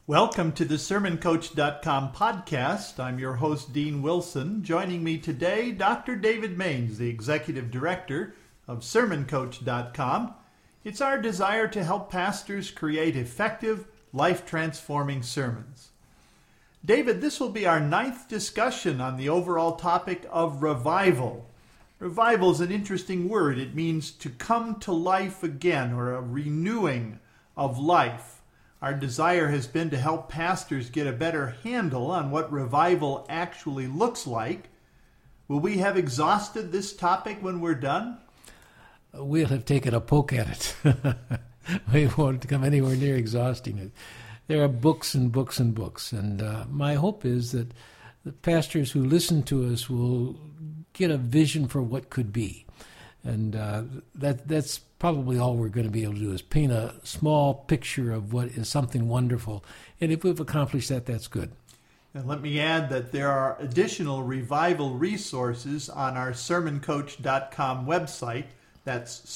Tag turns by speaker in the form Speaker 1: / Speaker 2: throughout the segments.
Speaker 1: Welcome to the SermonCoach.com podcast. I'm your host, Dean Wilson. Joining me today, Dr. David Maines, the Executive Director of SermonCoach.com. It's our desire to help pastors create effective, life-transforming sermons. David, this will be our 9th discussion on the overall topic of revival. Revival is an interesting word. It means to come to life again, or a renewing of life. Our desire has been to help pastors get a better handle on what revival actually looks like. Will we have exhausted this topic when we're done?
Speaker 2: We'll have taken a poke at it. We won't come anywhere near exhausting it. There are books and books and books, and my hope is that the pastors who listen to us will get a vision for what could be. And that's probably all we're going to be able to do, is paint a small picture of what is something wonderful. And if we've accomplished that, that's good.
Speaker 1: And let me add that there are additional revival resources on our SermonCoach.com website. That's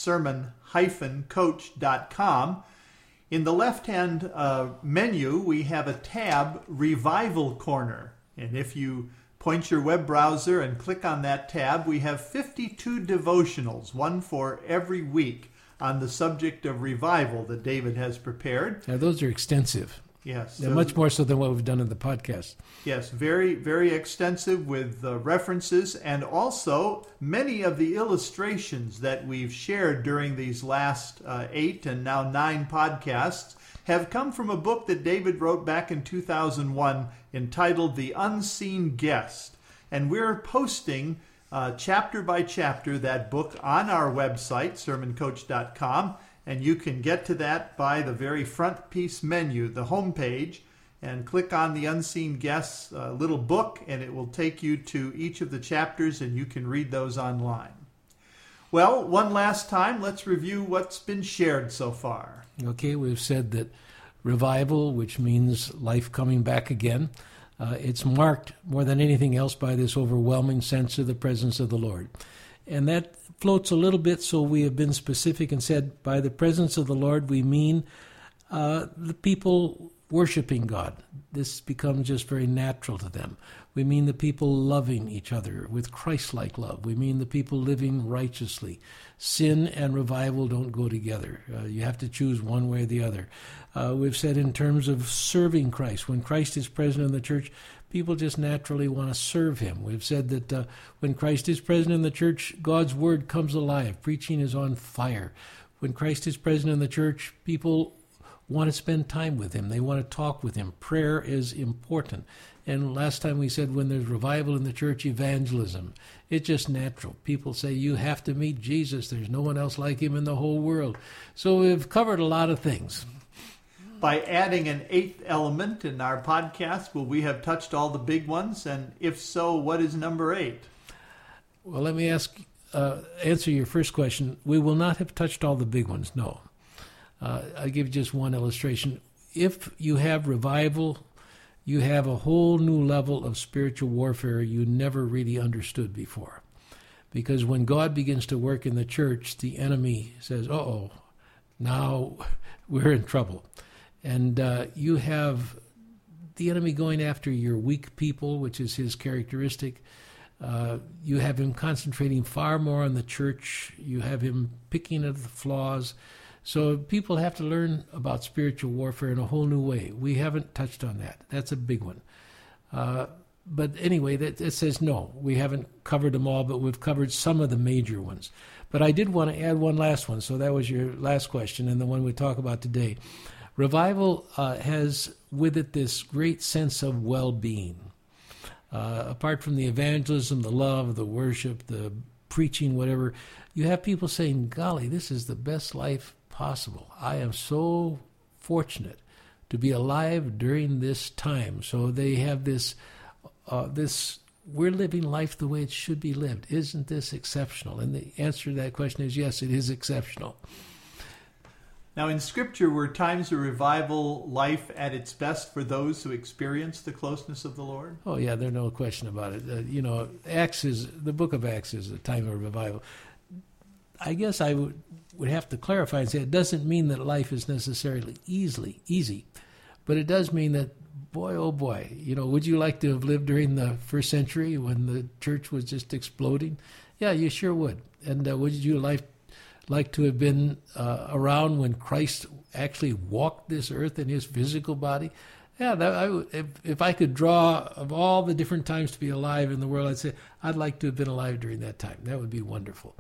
Speaker 1: sermon-coach.com. In the left-hand menu, we have a tab, Revival Corner. And if you point your web browser and click on that tab, we have 52 devotionals, one for every week, on the subject of revival that David has prepared.
Speaker 2: Now, those are extensive.
Speaker 1: Yes.
Speaker 2: They're much more so than what we've done in the podcast.
Speaker 1: Yes, very, very extensive with references, and also many of the illustrations that we've shared during these last 8 and now 9 podcasts have come from a book that David wrote back in 2001 entitled The Unseen Guest. And we're posting chapter by chapter that book on our website, sermoncoach.com, and you can get to that by the very front piece menu, the home page, and click on the Unseen Guests little book, and it will take you to each of the chapters, and you can read those online. Well, one last time, let's review what's been shared so far.
Speaker 2: Okay, we've said that revival, which means life coming back again, it's marked more than anything else by this overwhelming sense of the presence of the Lord. And that floats a little bit, so we have been specific and said by the presence of the Lord we mean the people worshiping God. This becomes just very natural to them. We mean the people loving each other with Christ-like love. We mean the people living righteously. Sin and revival don't go together. You have to choose one way or the other. We've said in terms of serving Christ. When Christ is present in the church, people just naturally want to serve him. We've said that when Christ is present in the church, God's word comes alive. Preaching is on fire. When Christ is present in the church, people want to spend time with him. They want to talk with him. Prayer is important. And last time we said when there's revival in the church, evangelism. It's just natural. People say, you have to meet Jesus. There's no one else like him in the whole world. So we've covered a lot of things.
Speaker 1: By adding an 8th element in our podcast, will we have touched all the big ones? And if so, what is number 8?
Speaker 2: Well, let me answer your first question. We will not have touched all the big ones, no. I'll give just one illustration. If you have revival, you have a whole new level of spiritual warfare you never really understood before. Because when God begins to work in the church, the enemy says, uh-oh, now we're in trouble. And you have the enemy going after your weak people, which is his characteristic. You have him concentrating far more on the church. You have him picking at the flaws. So people have to learn about spiritual warfare in a whole new way. We haven't touched on that. That's a big one. But anyway, it says no. We haven't covered them all, but we've covered some of the major ones. But I did want to add one last one. So that was your last question and the one we talk about today. Revival has with it this great sense of well-being. Apart from the evangelism, the love, the worship, the preaching, whatever, you have people saying, golly, this is the best life possible. I am so fortunate to be alive during this time. So they have this, we're living life the way it should be lived. Isn't this exceptional? And the answer to that question is yes, it is exceptional.
Speaker 1: Now, in Scripture, were times of revival life at its best for those who experience the closeness of the Lord?
Speaker 2: Oh, yeah, there's no question about it. The book of Acts is a time of revival. I guess I would have to clarify and say it doesn't mean that life is necessarily easy, But it does mean that, boy, oh boy, would you like to have lived during the first century when the church was just exploding? Yeah, you sure would. And would you like to have been around when Christ actually walked this earth in his physical body? Yeah, if I could draw of all the different times to be alive in the world, I'd say I'd like to have been alive during that time. That would be wonderful.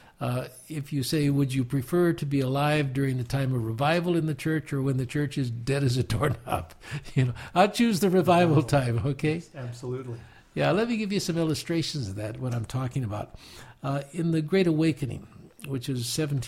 Speaker 2: If you say, would you prefer to be alive during the time of revival in the church or when the church is dead as a doorknob? I'll choose the revival time, okay?
Speaker 1: Absolutely.
Speaker 2: Yeah, let me give you some illustrations of that, what I'm talking about. In the Great Awakening, which is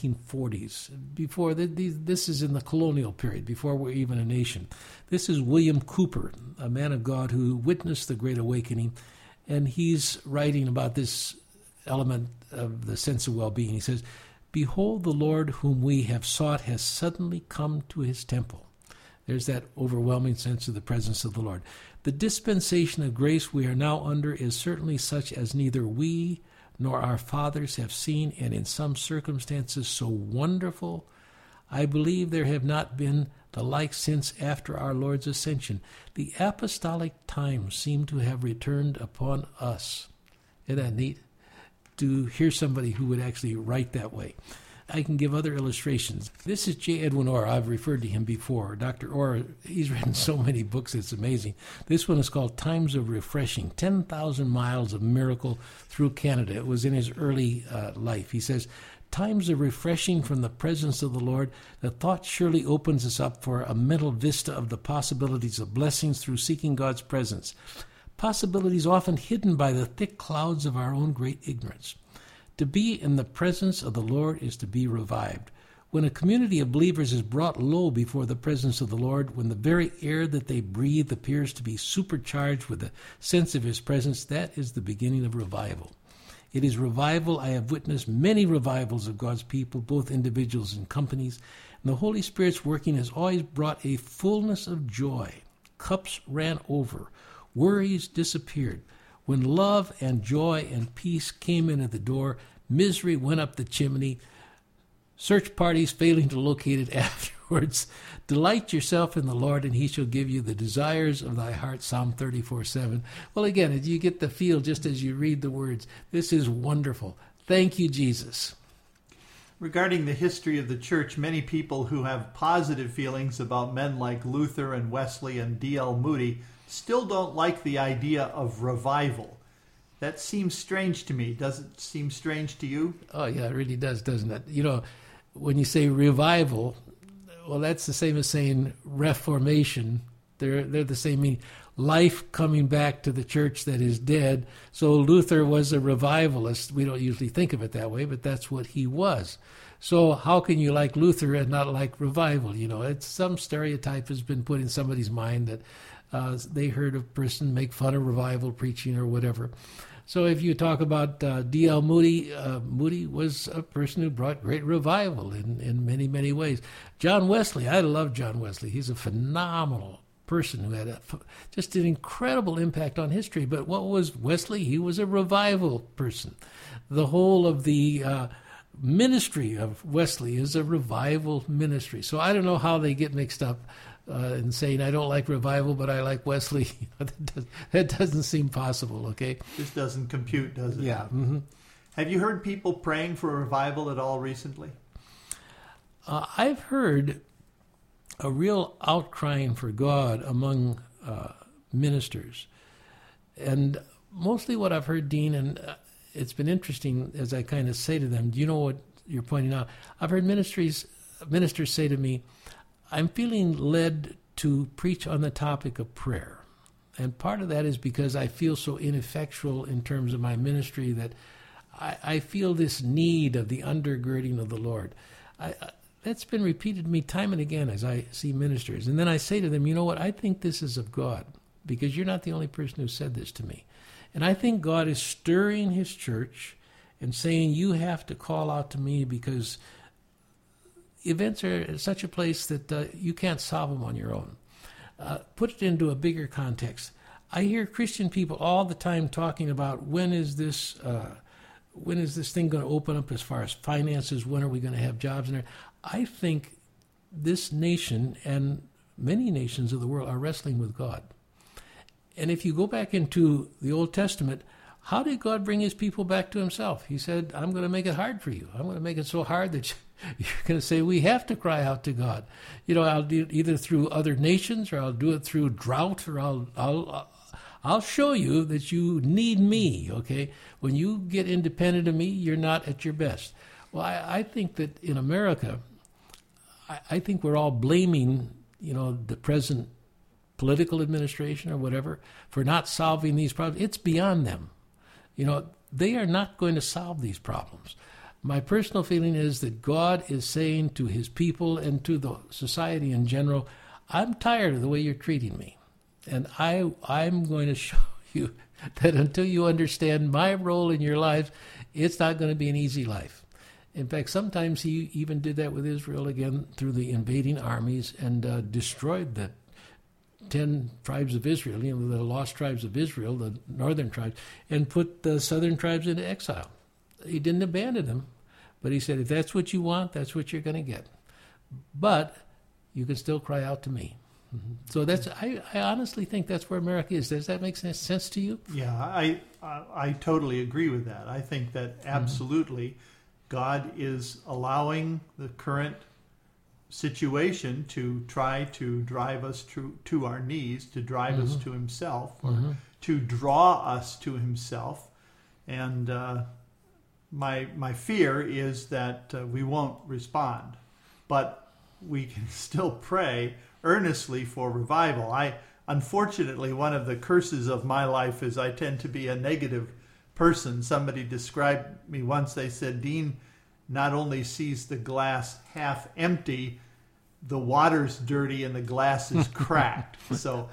Speaker 2: 1740s, before this is in the colonial period, before we're even a nation. This is William Cooper, a man of God who witnessed the Great Awakening, and he's writing about this element of the sense of well-being. He says, "Behold, the Lord whom we have sought has suddenly come to his temple." There's that overwhelming sense of the presence of the Lord. "The dispensation of grace we are now under is certainly such as neither we nor our fathers have seen, and in some circumstances so wonderful, I believe there have not been the like since after our Lord's ascension. The apostolic times seem to have returned upon us." Isn't that neat? To hear somebody who would actually write that way. I can give other illustrations. This is J. Edwin Orr. I've referred to him before. Dr. Orr, he's written so many books, it's amazing. This one is called Times of Refreshing, 10,000 Miles of Miracle Through Canada. It was in his early life. He says, "Times of refreshing from the presence of the Lord. The thought surely opens us up for a mental vista of the possibilities of blessings through seeking God's presence. Possibilities often hidden by the thick clouds of our own great ignorance. To be in the presence of the Lord is to be revived. When a community of believers is brought low before the presence of the Lord, when the very air that they breathe appears to be supercharged with the sense of his presence, that is the beginning of revival. It is revival. I have witnessed many revivals of God's people, both individuals and companies, and the Holy Spirit's working has always brought a fullness of joy. Cups ran over. Worries disappeared. When love and joy and peace came in at the door, misery went up the chimney. Search parties failing to locate it afterwards. Delight yourself in the Lord, and he shall give you the desires of thy heart. Psalm 34:7. Well, again, you get the feel just as you read the words. This is wonderful. Thank you, Jesus.
Speaker 1: Regarding the history of the church, many people who have positive feelings about men like Luther and Wesley and D.L. Moody still don't like the idea of revival. That seems strange to me. Does it seem strange to you?
Speaker 2: Oh, yeah, it really does, doesn't it? When you say revival, well, that's the same as saying reformation. They're the same meaning. Life coming back to the church that is dead. So Luther was a revivalist. We don't usually think of it that way, but that's what he was. So how can you like Luther and not like revival? It's some stereotype has been put in somebody's mind that they heard a person make fun of revival preaching or whatever. So if you talk about D.L. Moody, Moody was a person who brought great revival in many, many ways. John Wesley, I love John Wesley. He's a phenomenal person who had just an incredible impact on history. But what was Wesley? He was a revival person. The whole of the ministry of Wesley is a revival ministry. So I don't know how they get mixed up. And saying, I don't like revival, but I like Wesley. That doesn't seem possible, okay?
Speaker 1: This doesn't compute, does it?
Speaker 2: Yeah. Mm-hmm.
Speaker 1: Have you heard people praying for revival at all recently?
Speaker 2: I've heard a real outcrying for God among ministers. And mostly what I've heard, Dean, and it's been interesting as I kind of say to them, do you know what you're pointing out? I've heard ministers say to me, I'm feeling led to preach on the topic of prayer. And part of that is because I feel so ineffectual in terms of my ministry that I feel this need of the undergirding of the Lord. That's been repeated to me time and again as I see ministers. And then I say to them, you know what, I think this is of God, because you're not the only person who said this to me. And I think God is stirring his church and saying, you have to call out to me, because events are such a place that you can't solve them on your own. Put it into a bigger context. I hear Christian people all the time talking about when is this thing going to open up as far as finances? When are we going to have jobs in there? I think this nation and many nations of the world are wrestling with God. And if you go back into the Old Testament, how did God bring his people back to himself? He said, I'm going to make it hard for you. I'm going to make it so hard that you're going to say, we have to cry out to God. I'll do it either through other nations, or I'll do it through drought, or I'll show you that you need me, okay? When you get independent of me, you're not at your best. Well, I think that in America, I think we're all blaming, the present political administration or whatever for not solving these problems. It's beyond them. They are not going to solve these problems. My personal feeling is that God is saying to his people and to the society in general, I'm tired of the way you're treating me. And I'm going to show you that until you understand my role in your lives, it's not going to be an easy life. In fact, sometimes he even did that with Israel again through the invading armies and destroyed the 10 tribes of Israel, the lost tribes of Israel, the northern tribes, and put the southern tribes into exile. He didn't abandon them, but he said, if that's what you want, that's what you're going to get. But you can still cry out to me. So I honestly think that's where America is. Does that make sense to you?
Speaker 1: Yeah, I totally agree with that. I think that absolutely God is allowing the current situation to try to drive us to our knees, to drive us to himself, or to draw us to himself. And my fear is that we won't respond, but we can still pray earnestly for revival. Unfortunately, one of the curses of my life is I tend to be a negative person. Somebody described me once. They said, Dean not only sees the glass half empty, the water's dirty and the glass is cracked. So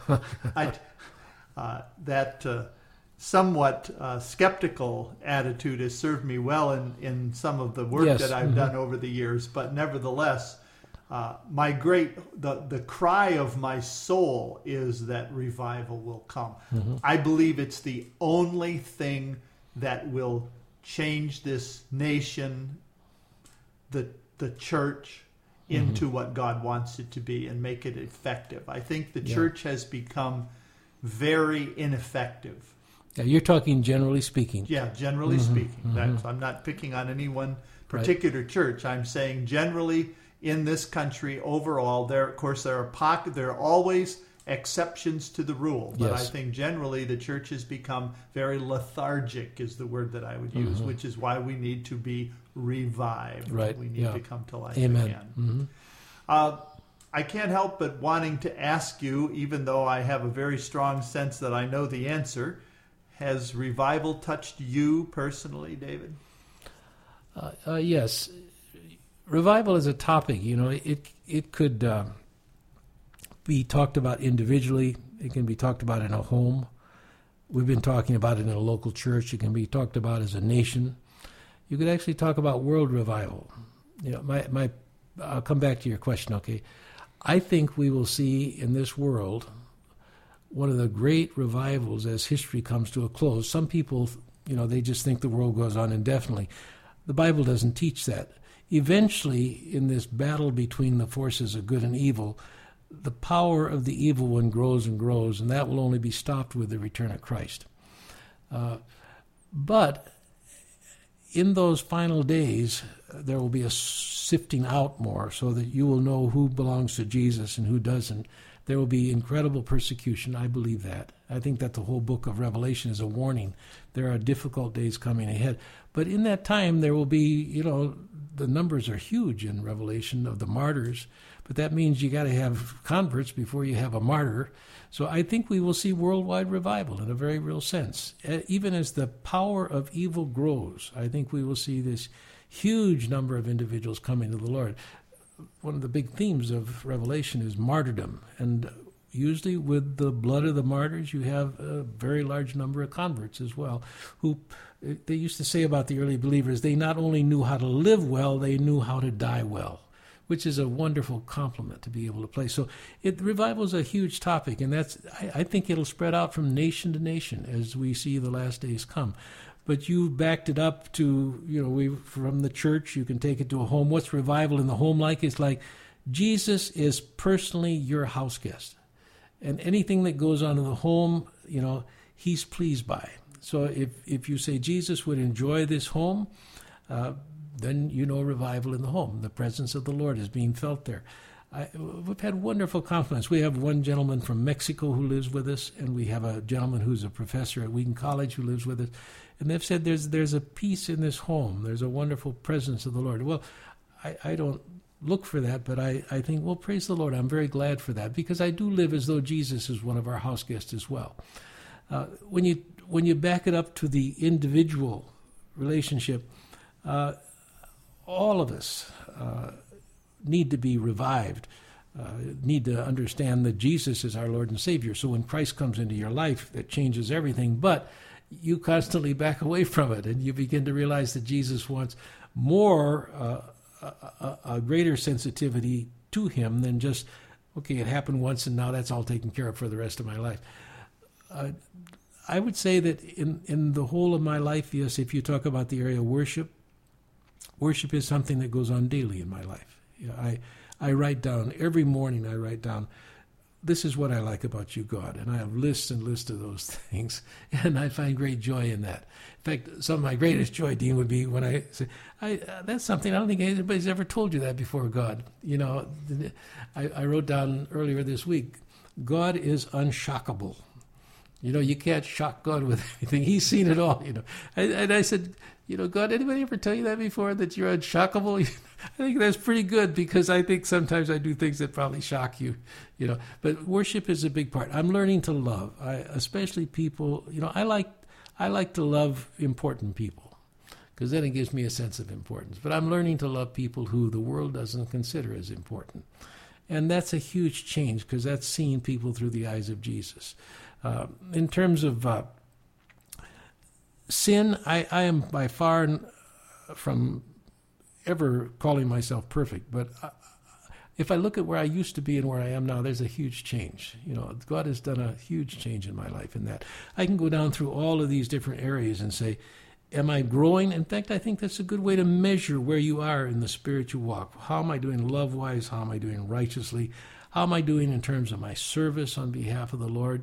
Speaker 1: that somewhat skeptical attitude has served me well in some of the work that I've done over the years. But nevertheless, the cry of my soul is that revival will come. I believe it's the only thing that will change this nation, the church, into what God wants it to be and make it effective. I think the church has become very ineffective.
Speaker 2: Yeah, you're talking generally speaking.
Speaker 1: Yeah, generally speaking. I'm not picking on any one particular church. I'm saying generally in this country overall, there are always exceptions to the rule, but I think generally the church has become very lethargic is the word that I would use, which is why we need to be revived.
Speaker 2: Right.
Speaker 1: We need to come to life
Speaker 2: Amen.
Speaker 1: again. I can't help but wanting to ask you, even though I have a very strong sense that I know the answer, has revival touched you personally, David?
Speaker 2: Yes. Revival is a topic, it could be talked about individually. It can be talked about in a home. We've been talking about it in a local church. It can be talked about as a nation. You could actually talk about world revival. I'll come back to your question, okay? I think we will see in this world one of the great revivals as history comes to a close. Some people, they just think the world goes on indefinitely. The Bible doesn't teach that. Eventually, in this battle between the forces of good and evil, the power of the evil one grows and grows, and that will only be stopped with the return of Christ. But in those final days, there will be a sifting out more so that you will know who belongs to Jesus and who doesn't. There will be incredible persecution. I believe that. I think that the whole book of Revelation is a warning. There are difficult days coming ahead. But in that time, there will be, the numbers are huge in Revelation of the martyrs. But that means you got to have converts before you have a martyr. So I think we will see worldwide revival in a very real sense. Even as the power of evil grows, I think we will see this huge number of individuals coming to the Lord. One of the big themes of Revelation is martyrdom. And usually with the blood of the martyrs, you have a very large number of converts as well, who they used to say about the early believers, they not only knew how to live well, they knew how to die well, which is a wonderful compliment to be able to play. So revival is a huge topic, and I think it'll spread out from nation to nation as we see the last days come. But you backed it up to, from the church, you can take it to a home. What's revival in the home like? It's like Jesus is personally your house guest. And anything that goes on in the home, he's pleased by. So if you say Jesus would enjoy this home, then revival in the home. The presence of the Lord is being felt there. We've had wonderful compliments. We have one gentleman from Mexico who lives with us, and we have a gentleman who's a professor at Wheaton College who lives with us. And they've said there's a peace in this home. There's a wonderful presence of the Lord. Well, I don't look for that, but I think, well, praise the Lord. I'm very glad for that, because I do live as though Jesus is one of our house guests as well. When you back it up to the individual relationship, all of us need to be revived, need to understand that Jesus is our Lord and Savior. So when Christ comes into your life, it changes everything, but you constantly back away from it, and you begin to realize that Jesus wants more, a greater sensitivity to him than just, okay, it happened once and now that's all taken care of for the rest of my life. I would say that in the whole of my life, yes, if you talk about the area of worship is something that goes on daily in my life. I write down, every morning I write down, this is what I like about you, God. And I have lists and lists of those things. And I find great joy in that. In fact, some of my greatest joy, Dean, would be when I say, that's something I don't think anybody's ever told you that before, God. I wrote down earlier this week, God is unshockable. You can't shock God with anything. He's seen it all, And I said, God, anybody ever tell you that before, that you're unshockable? I think that's pretty good, because I think sometimes I do things that probably shock you, But worship is a big part. I'm learning to love, especially people. I like to love important people, because then it gives me a sense of importance. But I'm learning to love people who the world doesn't consider as important. And that's a huge change, because that's seeing people through the eyes of Jesus. In terms of sin, I am by far from ever calling myself perfect. But if I look at where I used to be and where I am now, there's a huge change. God has done a huge change in my life in that. I can go down through all of these different areas and say, am I growing? In fact, I think that's a good way to measure where you are in the spiritual walk. How am I doing love-wise? How am I doing righteously? How am I doing in terms of my service on behalf of the Lord?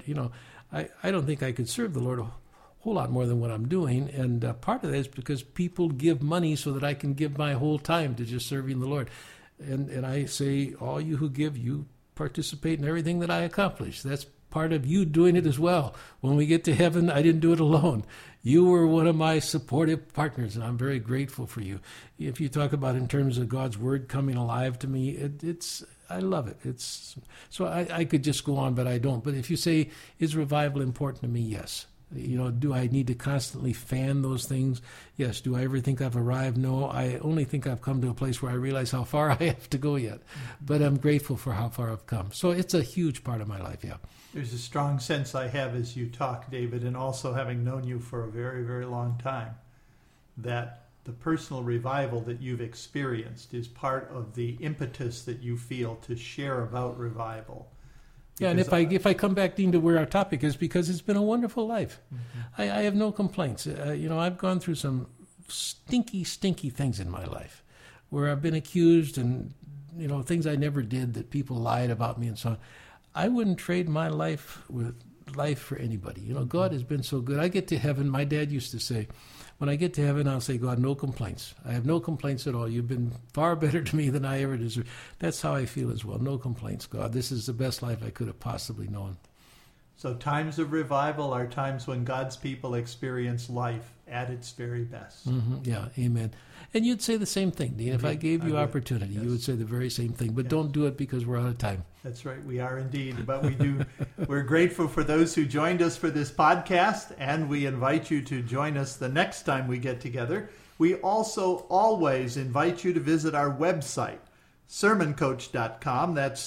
Speaker 2: I don't think I could serve the Lord a whole lot more than what I'm doing. And part of that is because people give money so that I can give my whole time to just serving the Lord. And I say, all you who give, you participate in everything that I accomplish. That's part of you doing it as well. When we get to heaven, I didn't do it alone. You were one of my supportive partners, and I'm very grateful for you. If you talk about in terms of God's word coming alive to me, I love it. So I could just go on, but I don't. But if you say, is revival important to me? Yes. Do I need to constantly fan those things? Yes. Do I ever think I've arrived? No. I only think I've come to a place where I realize how far I have to go yet. But I'm grateful for how far I've come. So it's a huge part of my life, yeah.
Speaker 1: There's a strong sense I have as you talk, David, and also having known you for a very, very long time, that the personal revival that you've experienced is part of the impetus that you feel to share about revival.
Speaker 2: Yeah, and if I come back, Dean, to where our topic is, because it's been a wonderful life. Mm-hmm. I have no complaints. I've gone through some stinky things in my life where I've been accused and, things I never did that people lied about me and so on. I wouldn't trade my life for anybody. God has been so good. I get to heaven. My dad used to say, when I get to heaven, I'll say, God, no complaints. I have no complaints at all. You've been far better to me than I ever deserved. That's how I feel as well. No complaints, God. This is the best life I could have possibly known.
Speaker 1: So times of revival are times when God's people experience life at its very best.
Speaker 2: Mm-hmm. Yeah, amen. And you'd say the same thing, Dean. If I gave you opportunity, yes, you would say the very same thing. But don't do it because we're out of time.
Speaker 1: That's right. We are indeed. But we're grateful for those who joined us for this podcast, and we invite you to join us the next time we get together. We also always invite you to visit our website, sermoncoach.com. That's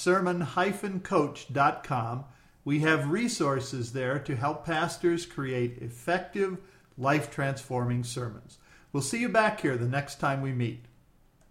Speaker 1: sermon-coach.com. We have resources there to help pastors create effective, life-transforming sermons. We'll see you back here the next time we meet.